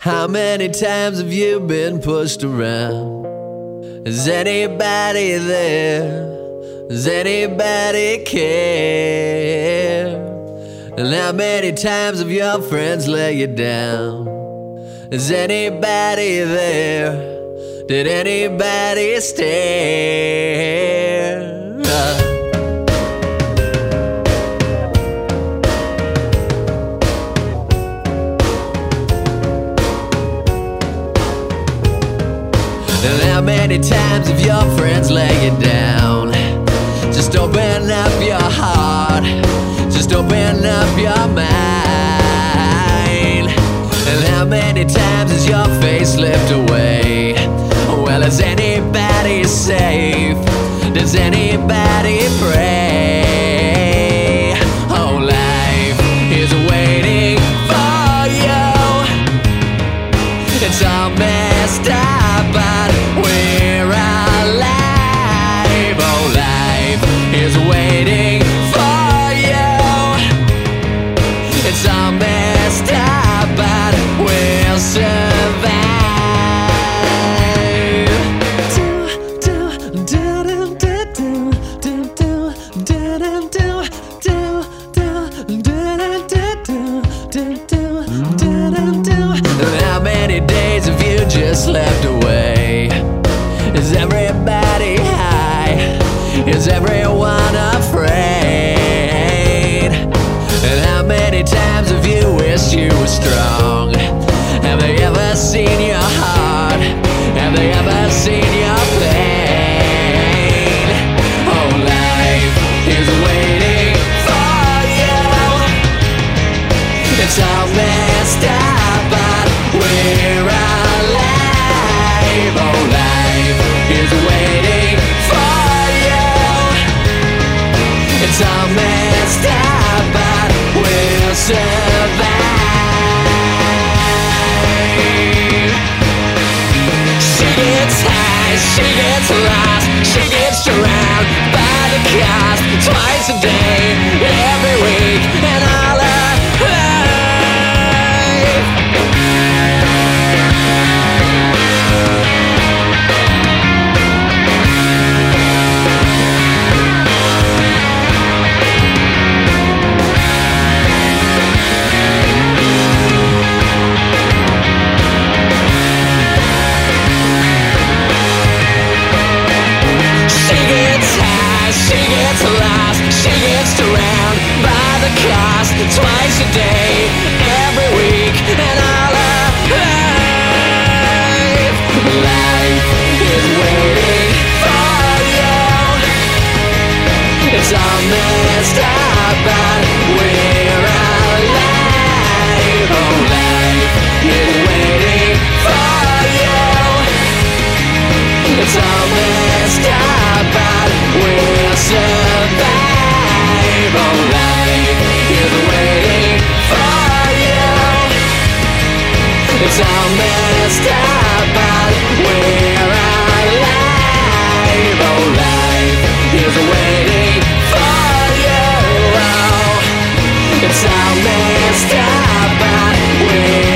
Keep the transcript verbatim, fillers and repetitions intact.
How many times have you been pushed around? Is anybody there? Does anybody care? And how many times have your friends let you down? Is anybody there? Did anybody stare? Uh. And how many times have your friends let you down? Just open up your heart, just open up your mind. And how many times has your face slipped away? Well, is anybody safe? Does anybody pray? Oh, life is waiting for you. It's all messed up, but we're alive. Oh, life is waiting for you. It's all messed up, but we'll survive. How many days have you just slept away? Is everybody high? Is everyone afraid? And how many times have you wished you were strong? Have they ever seen your heart? Have they ever seen your pain? Oh, life is waiting for you. It's all messed up, but we're alive. Oh, life is waiting for you. It's all messed up, but we'll survive. She gets high, she gets lost, she gets drowned by the cost twice a day, every week, and all her life. Twice a day, every week, and all her life. Life is waiting for you. It's all messed up, but we're alive. Oh, life is waiting for you. It's all messed up, but we'll survive. Oh, life is waiting for you. It's all messed up, but we're alive. Oh, life is waiting for you. Oh, it's all messed up, but we're